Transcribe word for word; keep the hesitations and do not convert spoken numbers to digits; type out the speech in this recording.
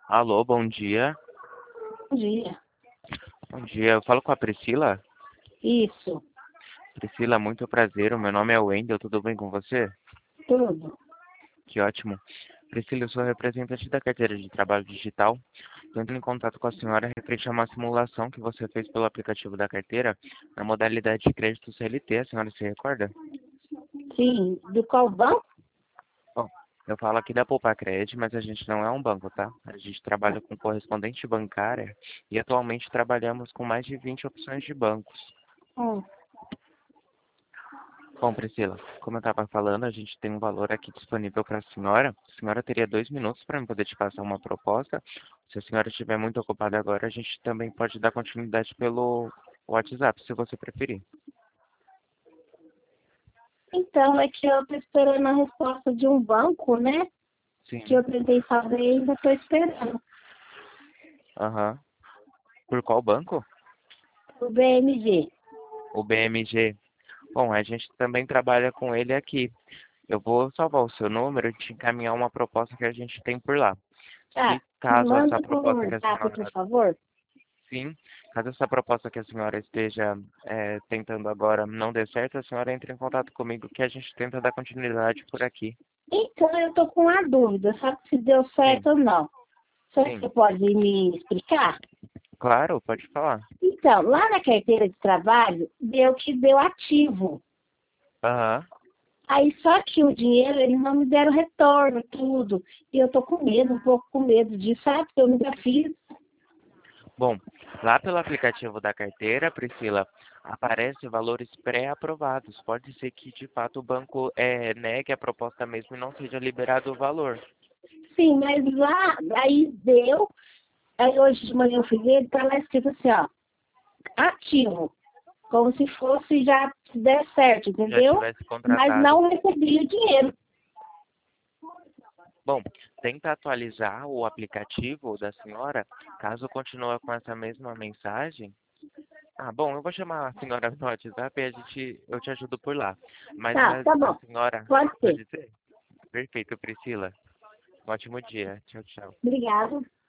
Alô, bom dia. Bom dia. Bom dia, eu falo com a Priscila. Isso, Priscila, muito prazer. O meu nome é Wendel, tudo bem com você? tudo. Que ótimo. Priscila, eu sou representante da carteira de trabalho digital. Estou entrando em contato com a senhora referente a uma simulação que você fez pelo aplicativo da carteira na modalidade de crédito C L T. A senhora se recorda? Sim, do qual banco? Bom, eu falo aqui da Poupa Cred, mas a gente não é um banco, tá? A gente trabalha com correspondente bancária e atualmente trabalhamos com mais de vinte opções de bancos. Hum. Bom, Priscila, como eu estava falando, a gente tem um valor aqui disponível para a senhora. A senhora teria dois minutos para eu poder te passar uma proposta. Se a senhora estiver muito ocupada agora, a gente também pode dar continuidade pelo WhatsApp, se você preferir. Então, é que eu estou esperando a resposta de um banco, né? Que Sim. eu tentei fazer e ainda estou esperando. Aham. Por qual banco? O B M G. O B M G. Bom, a gente também trabalha com ele aqui. Eu vou salvar o seu número e te encaminhar uma proposta que a gente tem por lá. Ah, Se me caso essa manda por proposta que a zap, por senhora favor. Sim, caso essa proposta que a senhora esteja eh, tentando agora não dê certo, a senhora entre em contato comigo que a gente tenta dar continuidade por aqui. Então, eu estou com uma dúvida, sabe se deu Sim, certo ou não. Será que sim, você pode me explicar? claro, pode falar. Então, lá na carteira de trabalho, deu que deu ativo. Aham. Aí só que o dinheiro, eles não me deram retorno, tudo. E eu tô com medo, um pouco com medo disso, sabe? Porque eu nunca fiz. Bom, lá pelo aplicativo da carteira, Priscila, aparece valores pré-aprovados. Pode ser que de fato o banco eh, negue a proposta mesmo e não seja liberado o valor. Sim, mas lá, aí deu. Aí hoje de manhã eu fui ver, tá lá escrito assim, ó, ativo. Como se fosse já se der certo, Já entendeu? tivesse Mas contratado. não recebi o dinheiro. Bom, tenta atualizar o aplicativo da senhora, caso continue com essa mesma mensagem. Ah, bom, eu vou chamar a senhora no WhatsApp e a gente, eu te ajudo por lá. Mas Tá, a, tá a bom. senhora, Pode ser. pode ser? Perfeito, Priscila. Um ótimo dia. Tchau, tchau. Obrigada.